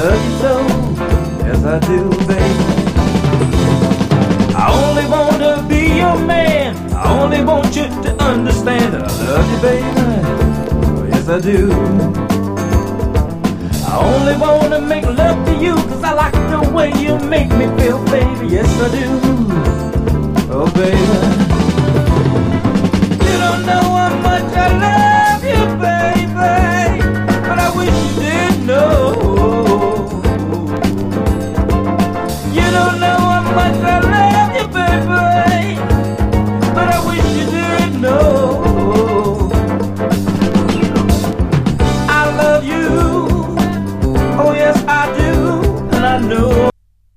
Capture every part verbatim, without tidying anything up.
love you so, yes I do, baby. I only want to be your man, I only want you to understand that I love you, baby, oh yes I do. I only want to make love to you, cause I like the way you make me feel, baby, yes I do, oh baby. You don't know how much I love you, baby, but I wish you did know. You don't know how much I love you, baby, but I wish you did know. I love you, oh yes I do, and I know.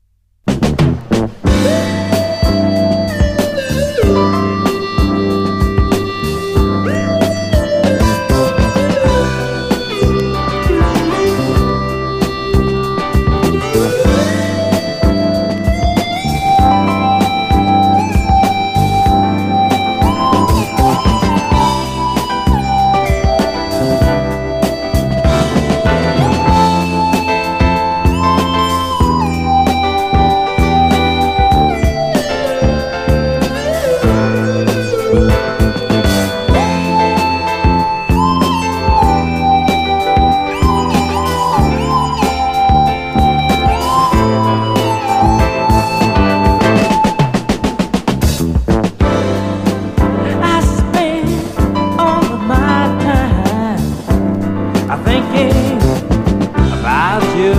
Thinking about you,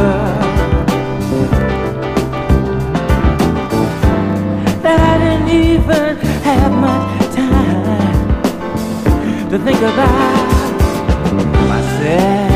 that I didn't even have much time to think about myself.